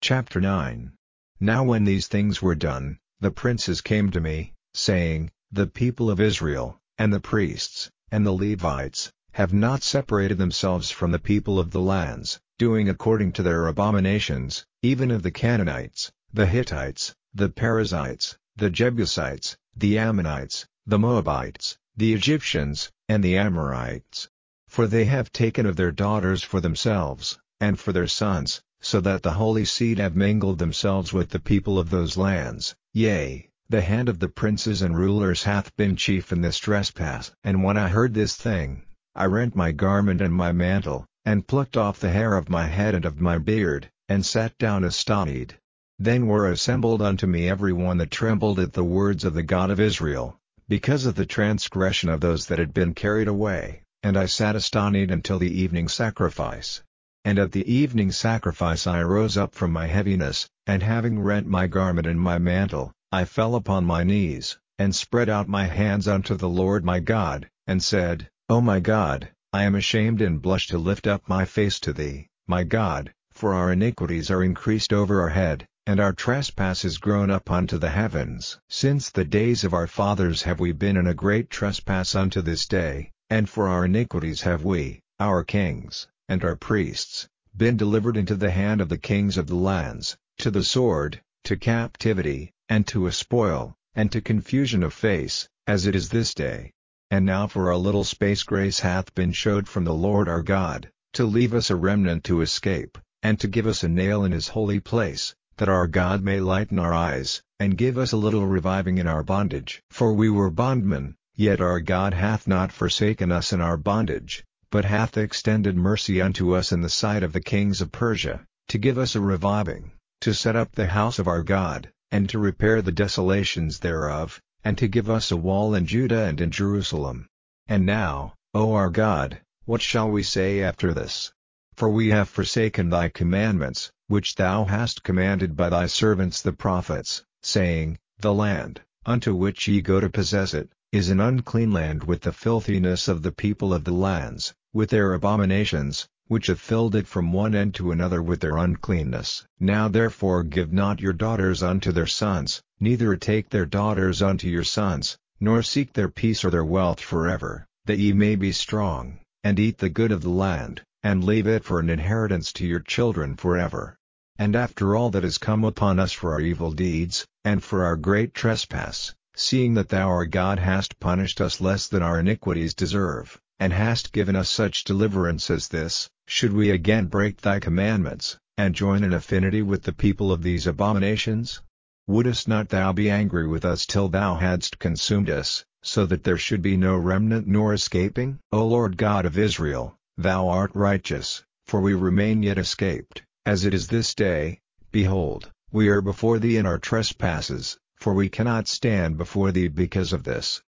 Chapter 9. Now when these things were done, the princes came to me, saying, The people of Israel, and the priests, and the Levites, have not separated themselves from the people of the lands, doing according to their abominations, even of the Canaanites, the Hittites, the Perizzites, the Jebusites, the Ammonites, the Moabites, the Egyptians, and the Amorites. For they have taken of their daughters for themselves, and for their sons, so that the holy seed have mingled themselves with the people of those lands. Yea, the hand of the princes and rulers hath been chief in this trespass. And when I heard this thing, I rent my garment and my mantle, and plucked off the hair of my head and of my beard, and sat down astonied. Then were assembled unto me every one that trembled at the words of the God of Israel, because of the transgression of those that had been carried away, and I sat astonied until the evening sacrifice. And at the evening sacrifice I rose up from my heaviness, and having rent my garment and my mantle, I fell upon my knees, and spread out my hands unto the Lord my God, and said, O my God, I am ashamed and blush to lift up my face to thee, my God, for our iniquities are increased over our head, and our trespass is grown up unto the heavens. Since the days of our fathers have we been in a great trespass unto this day, and for our iniquities have we, our kings, and our priests, been delivered into the hand of the kings of the lands, to the sword, to captivity, and to a spoil, and to confusion of face, as it is this day. And now for a little space grace hath been showed from the Lord our God, to leave us a remnant to escape, and to give us a nail in his holy place, that our God may lighten our eyes, and give us a little reviving in our bondage. For we were bondmen, yet our God hath not forsaken us in our bondage, but hath extended mercy unto us in the sight of the kings of Persia, to give us a reviving, to set up the house of our God, and to repair the desolations thereof, and to give us a wall in Judah and in Jerusalem. And now, O our God, what shall we say after this? For we have forsaken thy commandments, which thou hast commanded by thy servants the prophets, saying, The land, unto which ye go to possess it, is an unclean land with the filthiness of the people of the lands, with their abominations, which have filled it from one end to another with their uncleanness. Now therefore give not your daughters unto their sons, neither take their daughters unto your sons, nor seek their peace or their wealth forever, that ye may be strong, and eat the good of the land, and leave it for an inheritance to your children forever. And after all that has come upon us for our evil deeds, and for our great trespass, seeing that thou our God hast punished us less than our iniquities deserve, and hast given us such deliverance as this, should we again break thy commandments, and join in affinity with the people of these abominations? Wouldest not thou be angry with us till thou hadst consumed us, so that there should be no remnant nor escaping? O Lord God of Israel, thou art righteous, for we remain yet escaped, as it is this day. Behold, we are before thee in our trespasses, for we cannot stand before thee because of this.